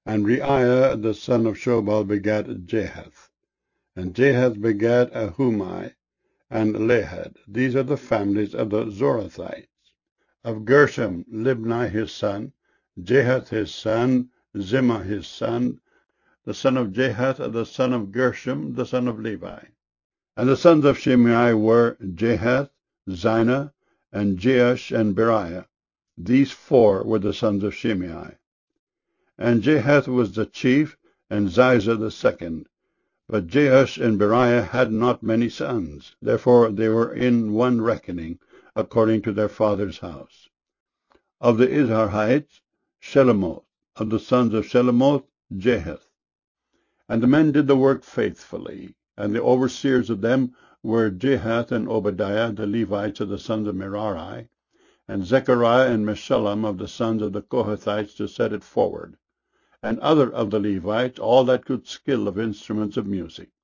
And Reiah the son of Shobal begat Jahath. And Jahath begat Ahumai and Lahad. These are the families of the Zorathites. Of Gershom, Libni his son, Jahath his son, Zimmah his son, the son of Jahath, the son of Gershom, the son of Levi. And the sons of Shimei were Jahath, Zinah, and Jeush, and Beriah. These four were the sons of Shimei. And Jahath was the chief, and Ziza the second. But Jeush and Beriah had not many sons. Therefore they were in one reckoning, according to their father's house. Of the Izharites, Shelomoth. Of the sons of Shelomoth, Jahath. And the men did the work faithfully. And the overseers of them were Jahath and Obadiah, the Levites of the sons of Merari, and Zechariah and Meshullam of the sons of the Kohathites to set it forward, and other of the Levites, all that could skill of instruments of music.